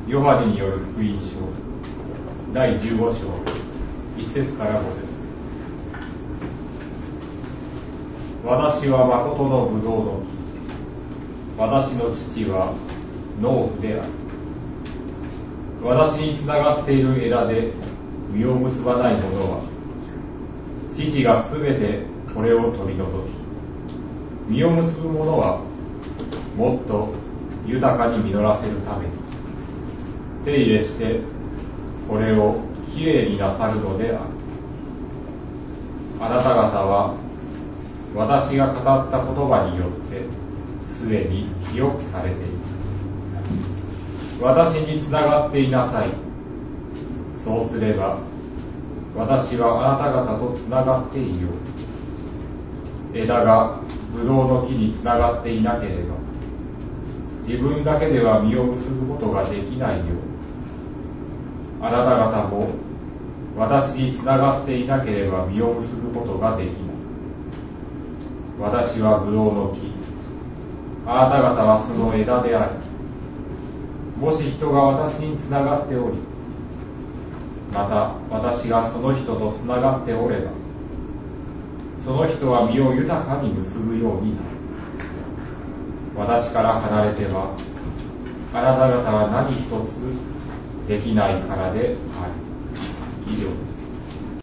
ヨハネによる福音書第15章1節から5節。私は誠のブドウの木、私の父は農夫である。私につながっている枝で実を結ばない者は、父がすべてこれを取り除き、実を結ぶ者はもっと豊かに実らせるために手入れしてこれをきれいになさるのである。あなた方は私が語った言葉によってすでに清くされている。私につながっていなさい。そうすれば私はあなた方とつながっていよう。枝がブドウの木につながっていなければ自分だけでは実を結ぶことができないよう、あなた方も私につながっていなければ実を結ぶことができない。私はブドウの木、あなた方はその枝である。もし人が私につながっており、また私がその人とつながっておれば、その人は実を豊かに結ぶようになる。私から離れてはあなた方は何一つできないからである。以上です。